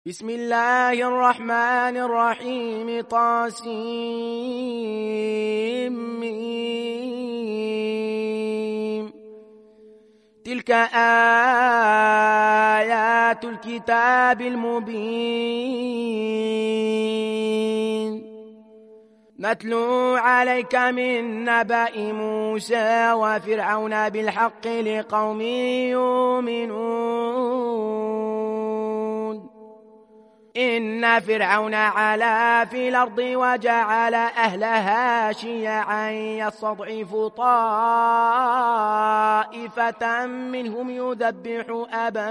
بسم الله الرحمن الرحيم طاسيم تلك آيات الكتاب المبين نتلو عليك من نبأ موسى وفرعون بالحق لقوم يؤمنون إن فرعون علا في الأرض وجعل أهلها شيعا يستضعف طائفة منهم يذبح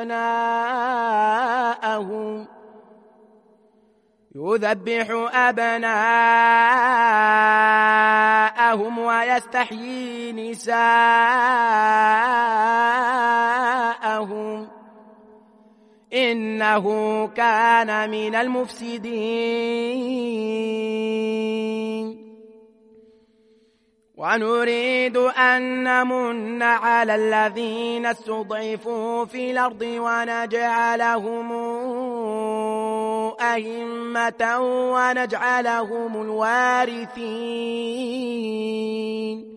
أبناءهم ويستحيي نساءهم إنه كان من المفسدين ونريد أن نمن على الذين استضعفوا في الأرض ونجعلهم أئمة ونجعلهم الوارثين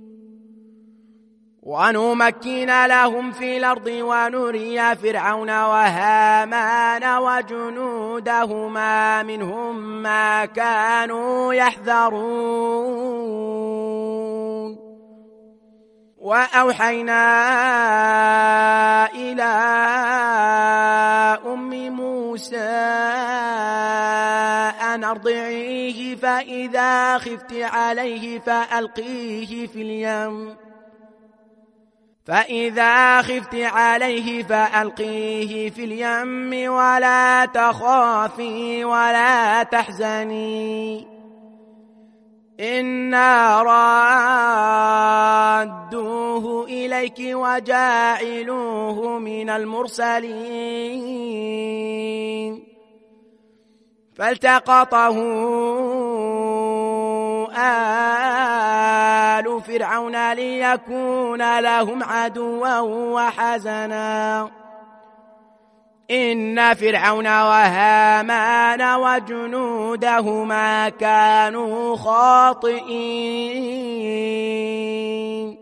ونمكن لهم في الأرض ونري فرعون وهامان وجنودهما منهم ما كانوا يحذرون وأوحينا إلى أم موسى أن أرضعيه فإذا خفت عليه فألقيه في اليم ولا تخافي ولا تحزني إنا رادوه إليك وجاعلوه من المرسلين فالتقطه آل فرعون ليكون لهم عدوا وحزنا إن فرعون وهامان وجنودهما كانوا خاطئين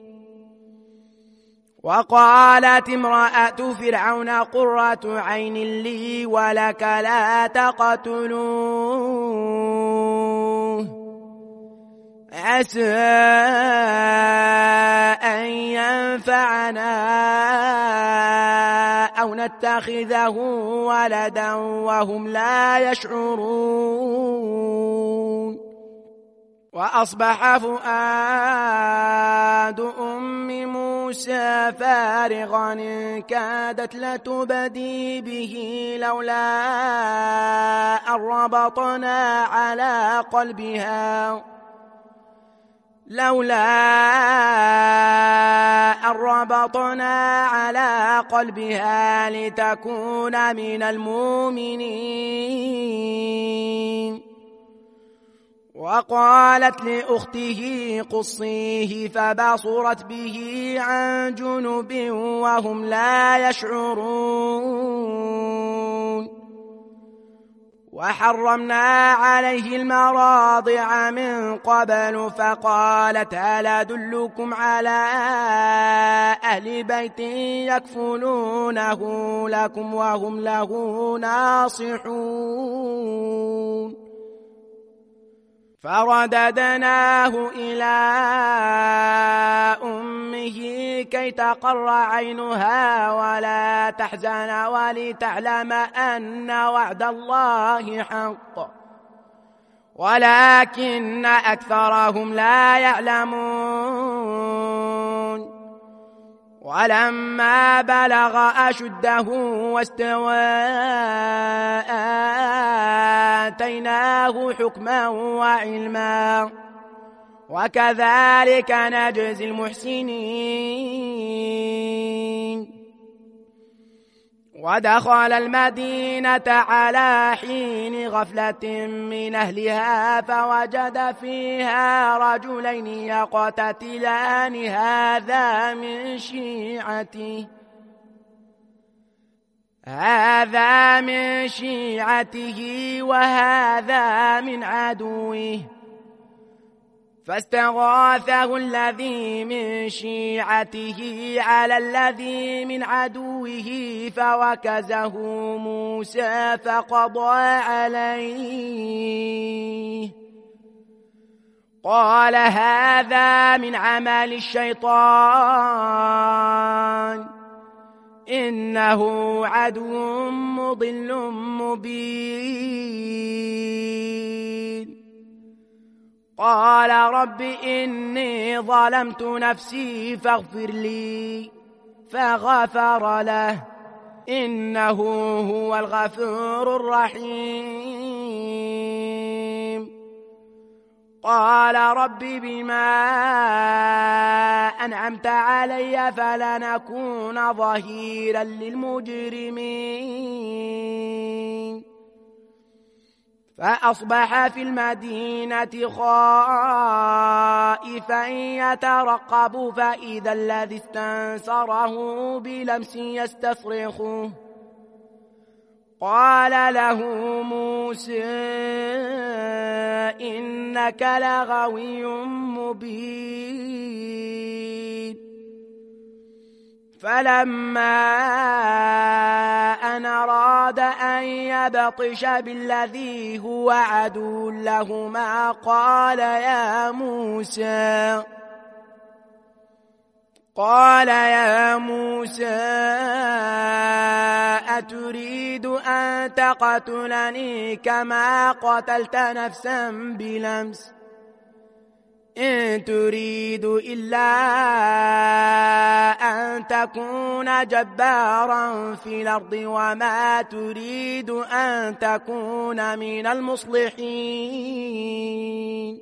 وقالت امرأة فرعون قرة عين لي ولك لا تقتلوه عسى أن ينفعنا أو نتخذه ولدا وهم لا يشعرون وأصبح فؤاد أم موسى فارغا إن كادت لتبدي به لولا أن ربطنا على قلبها لتكون من المؤمنين وقالت لأخته قصيه فبصرت به عن جنب وهم لا يشعرون وحرمنا عليه المراضع من قبل فقالت هل أدلكم على أهل بيت يكفلونه لكم وهم له ناصحون فرددناه إلى أمه كي تقر عينها ولا تحزن ولتعلم أن وعد الله حق ولكن أكثرهم لا يعلمون ولما بلغ أشده واستوى آتيناه حكما وعلما وكذلك نجزي المحسنين ودخل المدينة على حين غفلة من أهلها فوجد فيها رجلين يقتتلان هذا من شيعته هذا من شيعته وهذا من عدوه فاستغاثه الذي من شيعته على الذي من عدوه فوكزه موسى فقضى عليه قال هذا من عمل الشيطان إنه عدو مضل مبين قال رب إني ظلمت نفسي فاغفر لي فغفر له إنه هو الغفور الرحيم قال رب بما أنعمت علي فلنكون ظهيرا للمجرمين فأصبح في المدينة خائفا يترقب فإذا الذي استنصره بلمس يستصرخه قال له موسى إنك لغوي مبين فلما أن أراد أن يبطش بالذي هو عدو لهما قال يا موسى أتريد أن تقتلني كما قتلت نفسا بلمس إن تريد إلا أن تكون جبارا في الأرض وما تريد أن تكون من المصلحين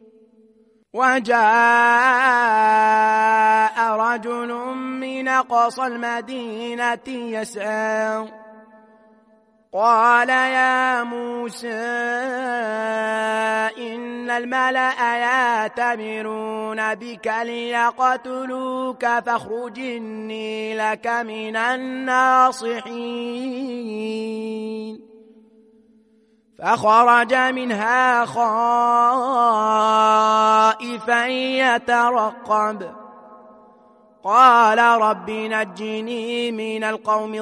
وجاء رجل من أقصى المدينة يسعى قال يا موسى إن الملأ يأتمرون بك ليقتلوك فاخرج إني لك من الناصحين فخرج منها خائفا يترقب قال رب نجني من القوم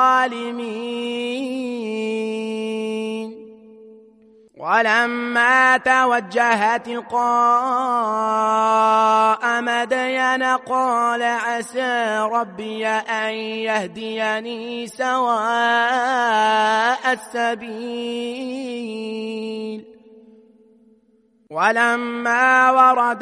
الظالمين ولما توجه تلقاء مدين قال عسى ربي أن يهديني سواء السبيل ولما ورد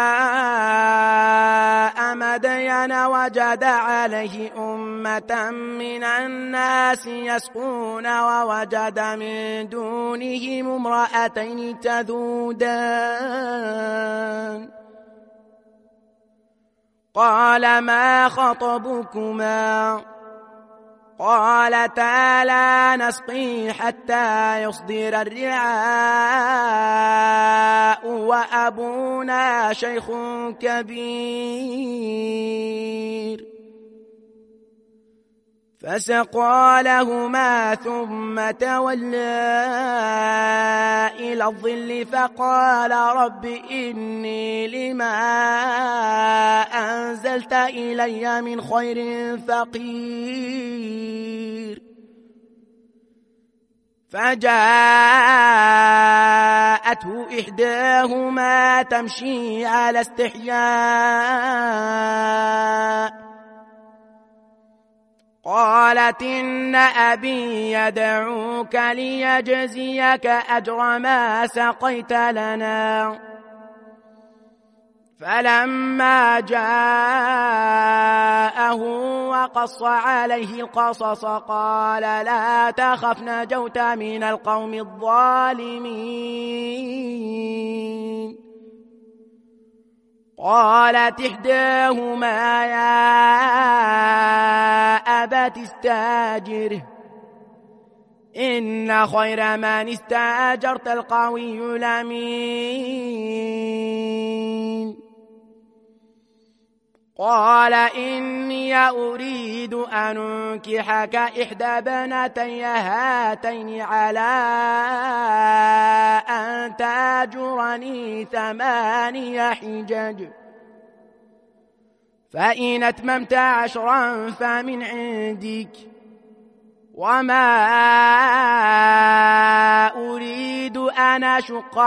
ماء مدين وجد عليه أمة من الناس يسقون ووجد من دونهم امرأتين تذودان قال ما خطبكما قالتا لا نسقي حتى يصدر الرعاء وأبونا شيخ كبير فسقى لهما ثم تولى إلى الظل فقال رب إني لما أنزلت إلي من خير فقير فجاءته إحداهما تمشي على استحياء قالت إن أبي يدعوك ليجزيك أجر ما سقيت لنا فلما جاءه وقص عليه القصص قال لا تخف نجوت من القوم الظالمين قالت إحداهما يا أبت استاجره إن خير من استاجرت القوي الأمين قال إني أريد أن أنكحك إحدى بنتي هاتين على أن تأجرني 8 حجج، فإن أتممت 10 فمن عندك، وما أريد أن أشق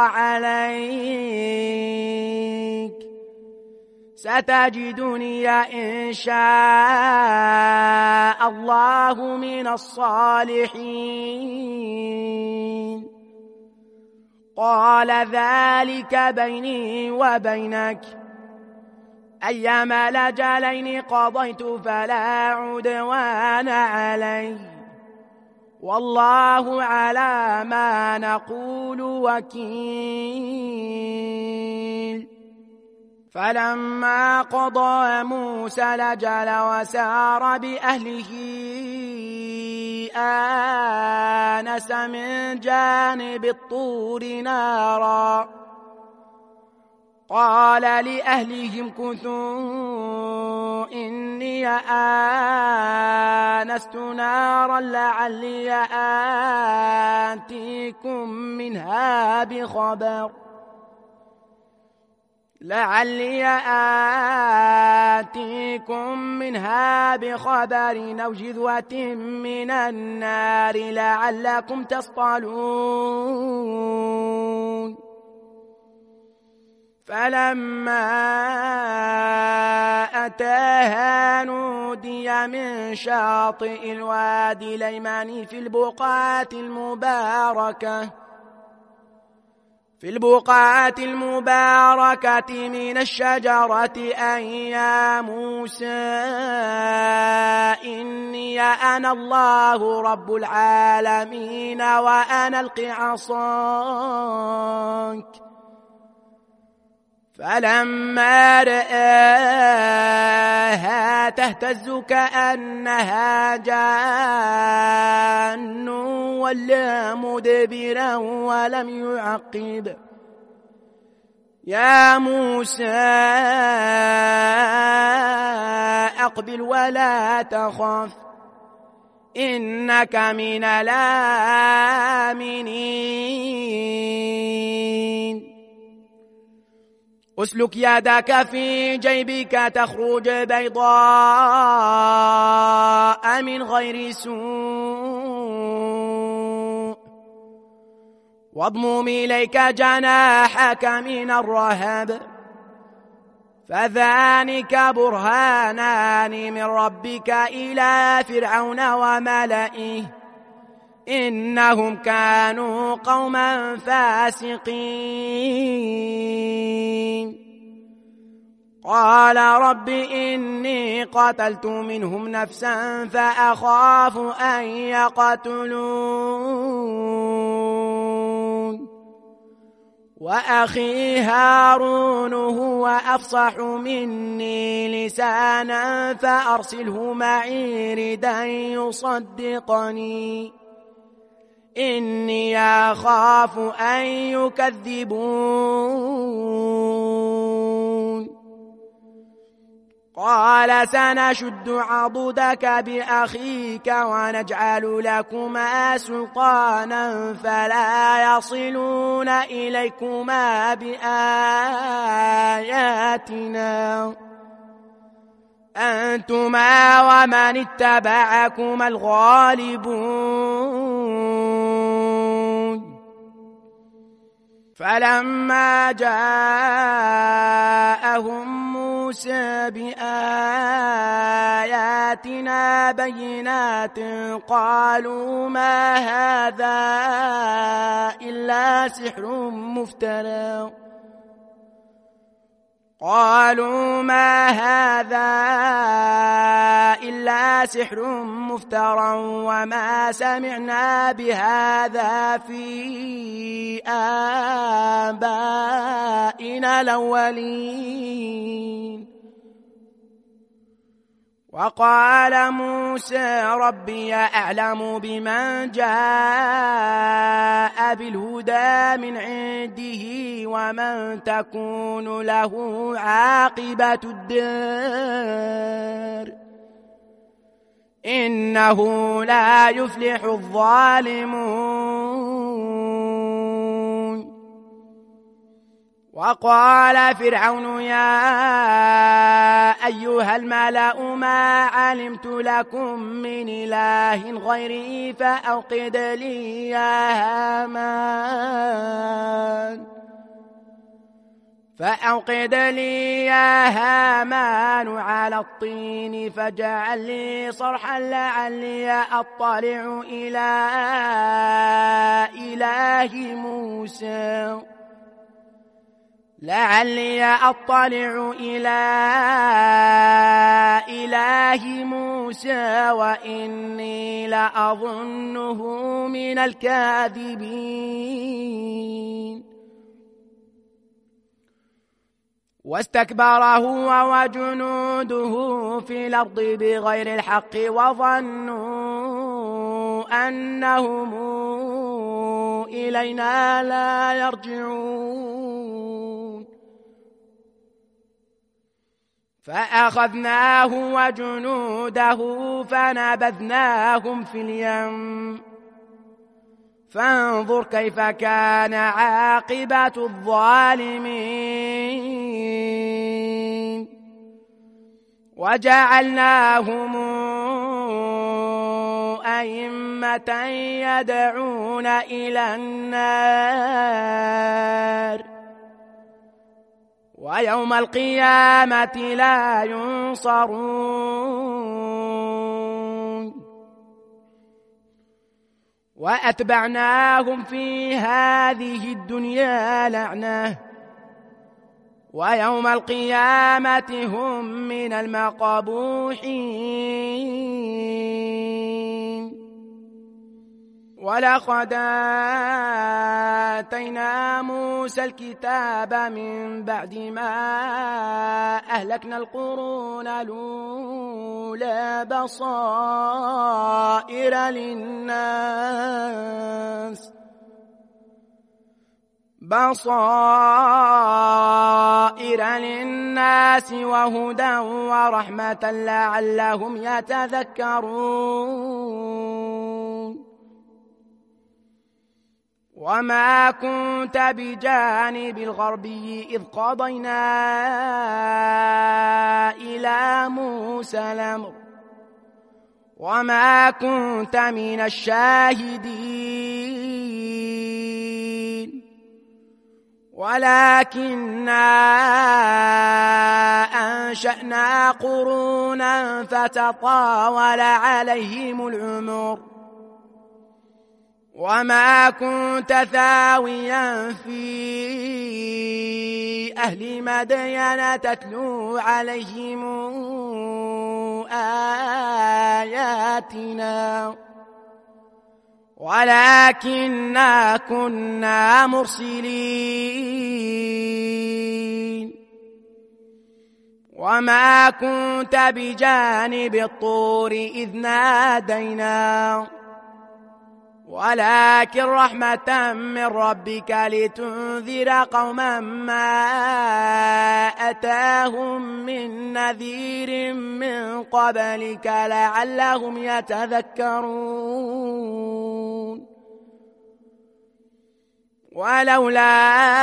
عليك، ستجدني إن شاء الله من الصالحين. قال ذلك بيني وبينك، أيما الأجلين قضيت فلا عدوان علي، والله على ما نقول وكيل. فلما قضى موسى الأجل وسار بأهله آنس من جانب الطور نارا، قال لأهلهم كثوا إني آنست نارا لعلي آتيكم منها بخبر أو جذوة من النار لعلكم تصطلون. فلما أتاها نودي من شاطئ الوادي الأيمن في البقعة المباركة من الشجرة أن يا موسى إني أنا الله رب العالمين وأنا ألق عصاك. فلما رآها تهتز كأنها جان ولا مدبرا ولم يعقب، يا موسى أقبل ولا تخف إنك من الآمنين. أسلك يدك في جيبك تخرج بيضاء من غير سوء، واضمم إليك جناحك من الرهب، فذلك برهانان من ربك إلى فرعون وملئه إنهم كانوا قوما فاسقين. قال رب إني قتلت منهم نفسا فأخاف أن يقتلون، وأخي هارون هو أفصح مني لسانا فأرسله معي ردا يصدقني إني أخاف أن يكذبون. قال سنشد عضدك بأخيك ونجعل لكما سلطانا فلا يصلون إليكما بآياتنا أنتما ومن اتبعكما الغالبون. فلما جاءهم موسى بآياتنا بينات قالوا ما هذا إلا سحر مفترى وما سمعنا بهذا في آبائنا الأولين. وقال موسى ربي أعلم بمن جاء بالهدى من عنده ومن تكون له عاقبة الدار إنه لا يفلح الظالمون. وقال فرعون يا أيها الملأ ما علمت لكم من إله غيري فأوقد لي يا هامان على الطين فاجعل لي صرحا لعلي أطلع إلى إله موسى وإني لأظنه من الكاذبين. واستكبر هو وجنوده في الأرض بغير الحق وظنوا أنهم إلينا لا يرجعون فأخذناه وجنوده فنبذناهم في اليم فانظر كيف كان عاقبة الظالمين. وجعلناهم أئمة يدعون إلى النار ويوم القيامة لا ينصرون. وأتبعناهم في هذه الدنيا لعنة ويوم القيامة هم من المقبوحين. ولقد آتينا موسى الكتاب من بعد ما أهلكنا القرون الأولى بصائر للناس وهدى ورحمة لعلهم يتذكرون. وما كنت بجانب الغربي إذ قضينا إلى موسى الأمر وما كنت من الشاهدين ولكننا أنشأنا قرونا فتطاول عليهم العمر وما كنت ثاويا في أهل مدين تتلو عليهم آياتنا ولكننا كنا مرسلين. وما كنت بجانب الطور إذ نادينا ولكن رحمة من ربك لتنذر قوما ما أتاهم من نذير من قبلك لعلهم يتذكرون. ولولا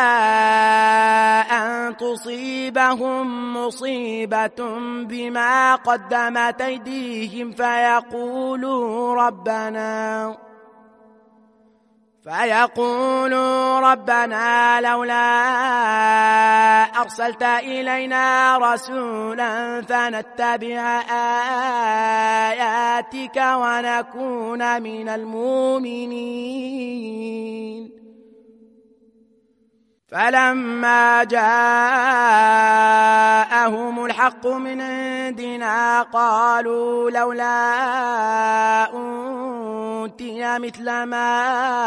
أن تصيبهم مصيبة بما قدمت أيديهم فيقولوا ربنا لولا أرسلت إلينا رسولا فنتبع آياتك ونكون من المؤمنين. فلما جاءهم الحق من عندنا قالوا لولا أوتي مثل ما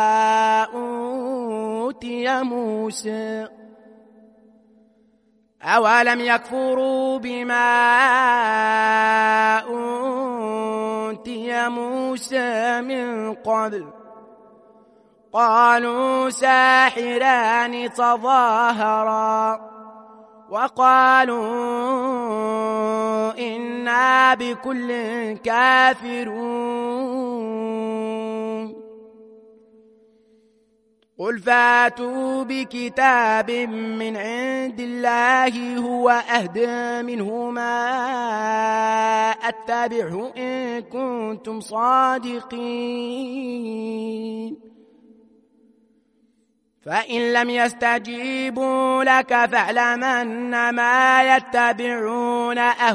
أوتي موسى أولم يكفروا بما أوتي موسى من قبل قالوا ساحران تظاهرا وقالوا إنا بكل كافرون قل فاتوا بكتاب من عند الله هو أهدى منهما أتبعه إن كنتم صادقين فإن لم يستجيبوا لك فاعلم أنما يتبعون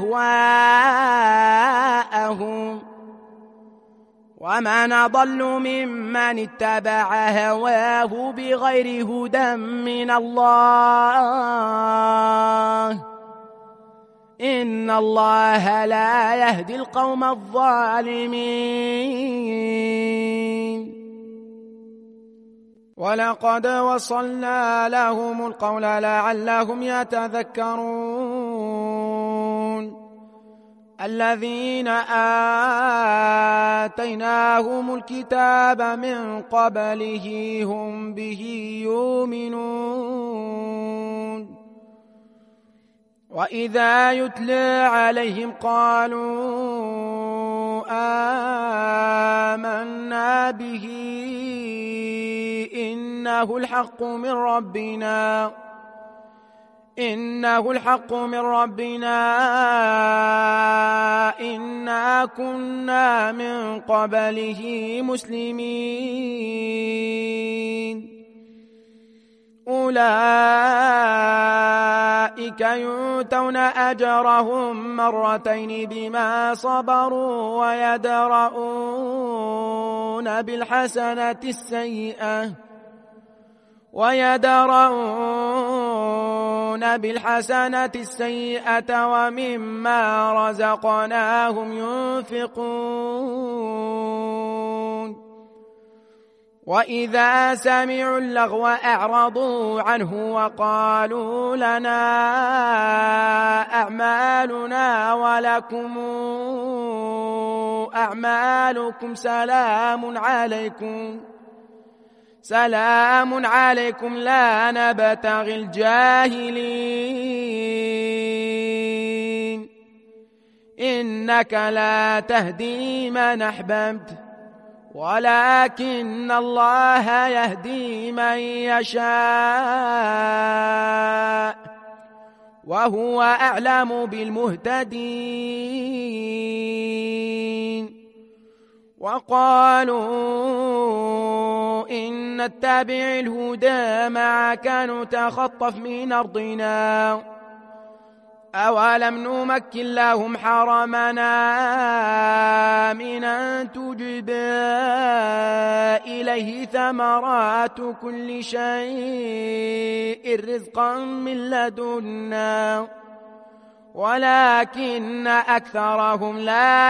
أهواءهم ومن أضل ممن اتبع هواه بغير هدى من الله إن الله لا يهدي القوم الظالمين ولقد وصلنا لهم القول لعلهم يتذكرون الذين آتيناهم الكتاب من قبله هم به يؤمنون وإذا يتلى عليهم قالوا آمنا به إنه الحق من ربنا إنا كنا من قبله مسلمين أولئك يؤتون أجرهم مرتين بما صبروا ويدرؤون بالحسنة السيئة ومما رزقناهم ينفقون وإذا سمعوا اللغو أعرضوا عنه وقالوا لنا أعمالنا ولكم أعمالكم سلام عليكم لا نبتغي الجاهلين إنك لا تهدي من أحببت ولكن الله يهدي من يشاء وهو أعلم بالمهتدين وقالوا إن نتبع الهدى معك نتخطف من أرضنا أولم نمكن لهم حرمنا آمنا تجبى إليه ثمرات كل شيء رزقا من لدنا ولكن أكثرهم لا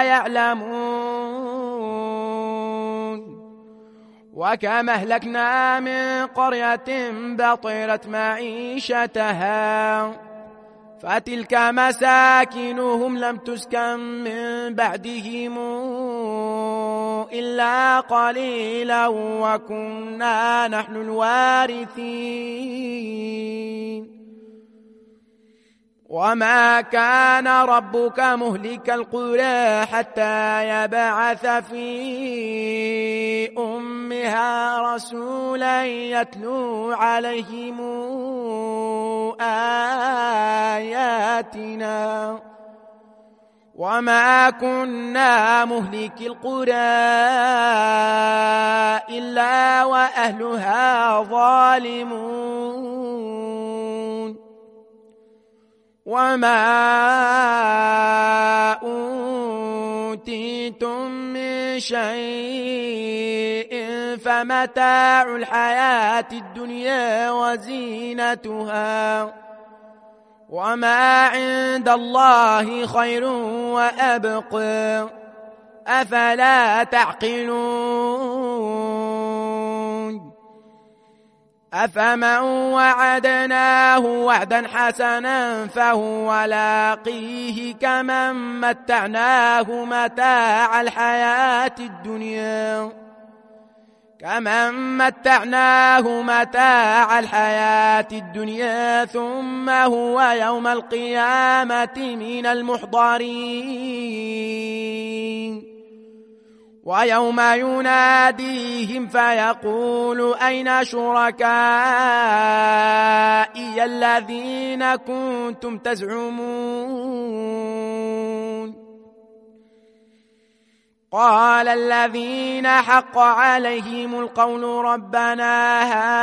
يعلمون وكم أهلكنا من قرية بطرت معيشتها فتلك مساكنهم لم تسكن من بعدهم إلا قليلا وكنا نحن الوارثين وما كان ربك مهلك القرى حتى يبعث في أمها رسولا يتلو عليهم آياتنا وما كنا مهلك القرى إلا وأهلها ظالمون وما أوتيتم من شيء فمتاع الحياة الدنيا وزينتها وما عند الله خير وأبقى أفلا تعقلون أفمن وعدناه وعدا حسنا فهو لاقيه كمن متعناه متاع الحياة الدنيا كمن متعناه متاع الحياة الدنيا ثم هو يوم القيامة من المحضرين ويوم يناديهم فيقول أين شركائي الذين كنتم تزعمون قال الذين حق عليهم القول ربنا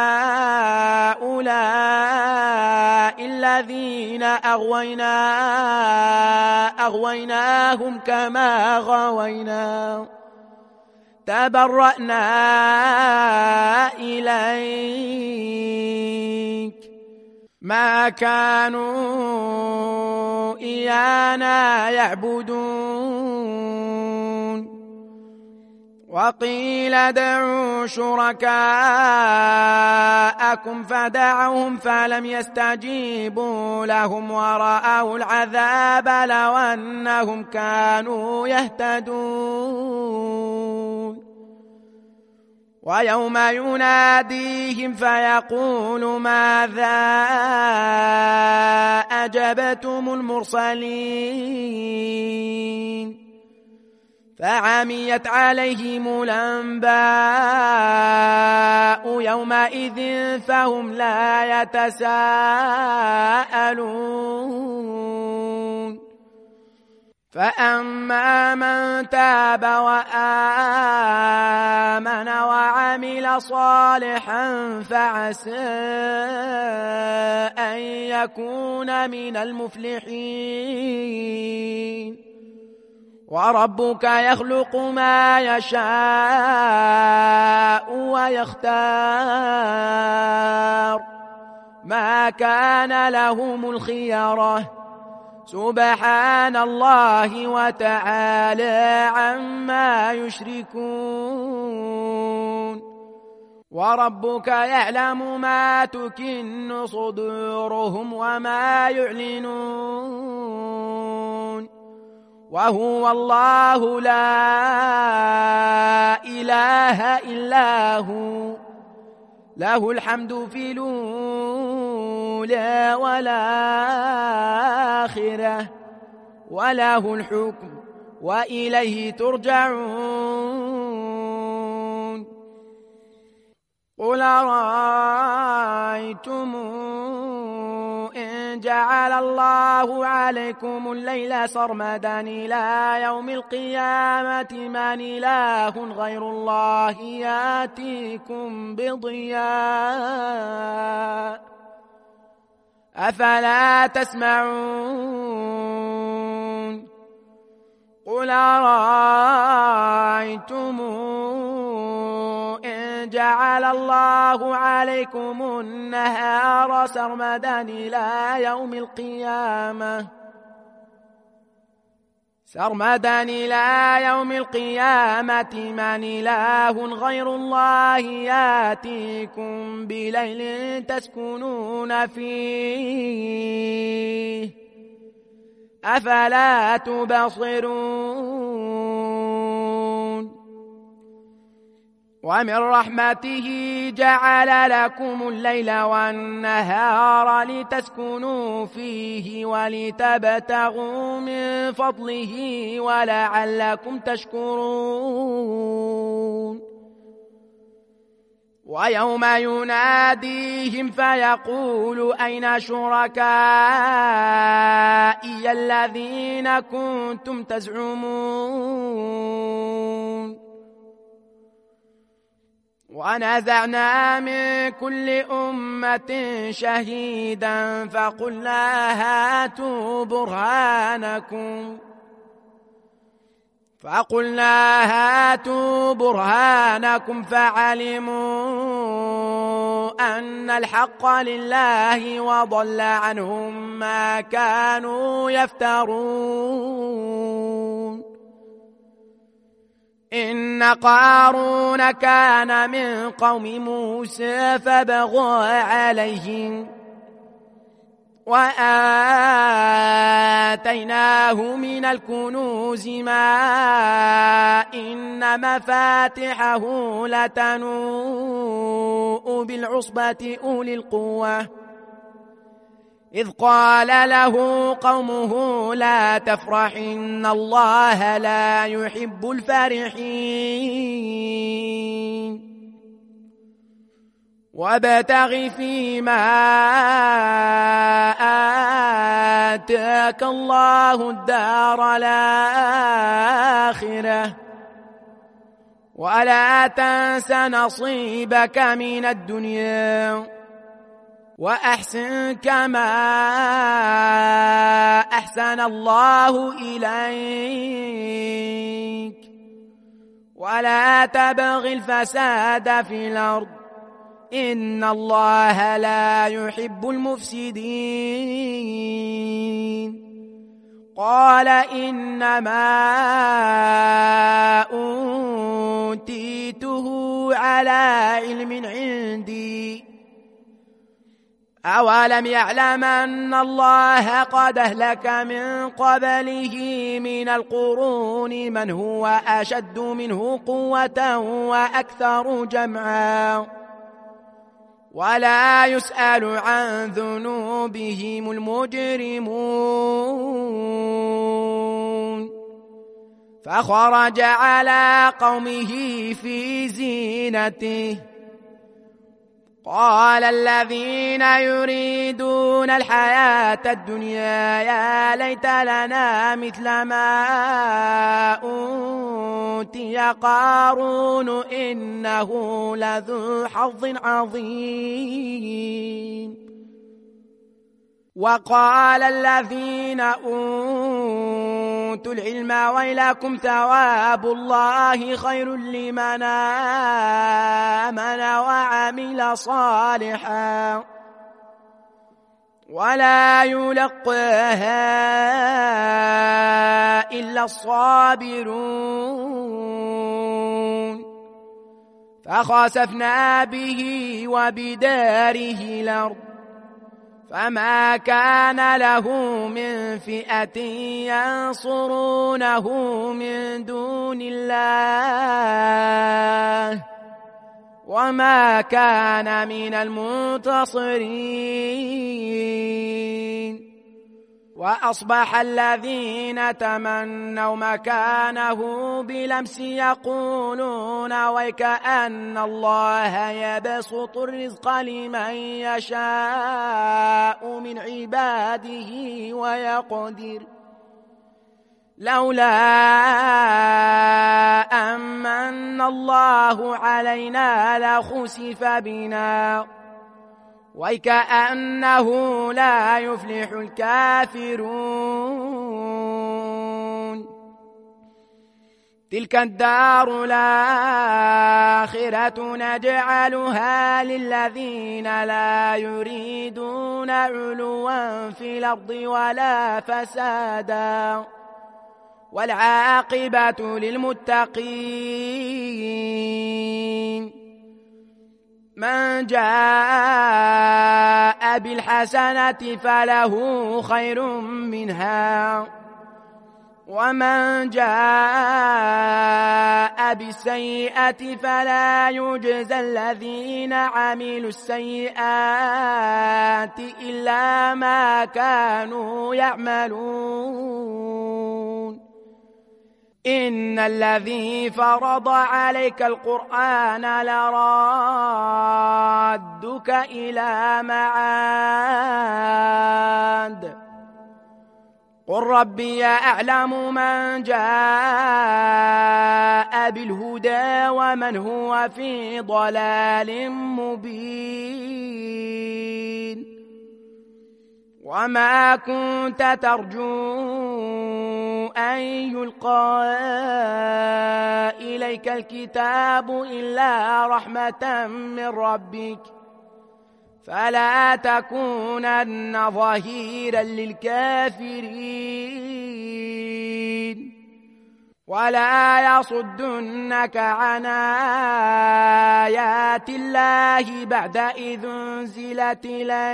هؤلاء الذين أغويناهم كما غوينا تبرأنا إليك ما كانوا إيانا يعبدون وقيل ادعوا شركاءكم فدعوهم فلم يستجيبوا لهم ورأوا العذاب لو أنهم كانوا يهتدون ويوم يناديهم فيقول ماذا أجبتم المرسلين فعميت عليهم الأنباء يومئذ فهم لا يتساءلون فأما من تاب وآمن وعمل صالحا فعسى أن يكون من المفلحين وربك يخلق ما يشاء ويختار ما كان لهم الخيرة سبحان الله وتعالى عما يشركون وربك يعلم ما تكن صدورهم وما يعلنون وهو الله لا إله إلا هو له الحمد في الأولى والآخرة وله الحكم وإليه ترجعون قل رأيتم إن جعل الله عليكم الليل سرمدا إلى يوم القيامة من إله غير الله ياتيكم بضياء أفلا تسمعون قل رأيتم إن جعل الله عليكم النهار سرمدا إلى يوم القيامة من إله غير الله ياتيكم بليل تسكنون فيه أفلا تبصرون ومن رحمته جعل لكم الليل والنهار لتسكنوا فيه ولتبتغوا من فضله ولعلكم تشكرون ويوم يناديهم فيقول أين شركائي الذين كنتم تزعمون ونزعنا من كل أمة شهيدا فقلنا هاتوا برهانكم فعلموا أن الحق لله وضل عنهم ما كانوا يفترون إن قارون كان من قوم موسى فبغى عليهم وآتيناه من الكنوز ما إن مفاتحه لتنوء بالعصبة أولي القوة إذ قال له قومه لا تفرح إن الله لا يحب الفرحين وابتغ فيما آتاك الله الدار الآخرة ولا تنس نصيبك من الدنيا وأحسن كما أحسن الله إليك ولا تبغ الفساد في الأرض إن الله لا يحب المفسدين قال إنما أوتيته على علم عندي أولم يعلم أن الله قد أهلك من قبله من القرون من هو أشد منه قوة وأكثر جمعا ولا يسأل عن ذنوبهم المجرمون فخرج على قومه في زينته قال الذين يريدون الحياة الدنيا يا ليت لنا مثل ما أوتي قارون إنه لذو حظ عظيم وقال الذين أوتوا العلم ويلكم ثواب الله خير لمن آمن وعمل صالحا ولا يلقاها إلا الصابرون فخسفنا به وبداره الأرض فما كان له من فئة ينصرونه من دون الله وما كان من المنتصرين وأصبح الذين تمنوا مكانه بلمس يقولون ويكأن الله يبسط الرزق لمن يشاء من عباده ويقدر لولا أمن الله علينا لخسف بنا وكأنه لا يفلح الكافرون تلك الدار الآخرة نجعلها للذين لا يريدون علوا في الأرض ولا فسادا والعاقبة للمتقين من جاء بالحسنة فله خير منها ومن جاء بالسيئة فلا يجزى الذين عملوا السيئات إلا ما كانوا يعملون إن الذي فرض عليك القرآن لرادك إلى معاد قل ربي أعلم من جاء بالهدى ومن هو في ضلال مبين وما كنت ترجو أن يلقى إليك الكتاب إلا رحمة من ربك فلا تكونن ظهيرا للكافرين ولا يصدنك عن آيات الله بعد إذ أنزلت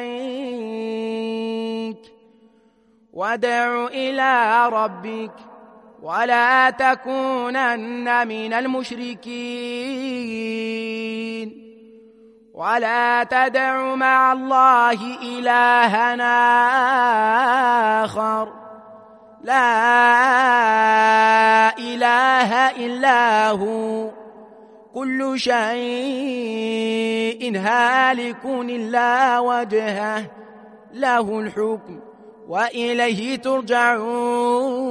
إليك وادع إلى ربك ولا تكونن من المشركين ولا تدع مع الله إلهنا آخر لا إله إلا هو كل شيء هالك إلا وجهه له الحكم وإليه ترجعون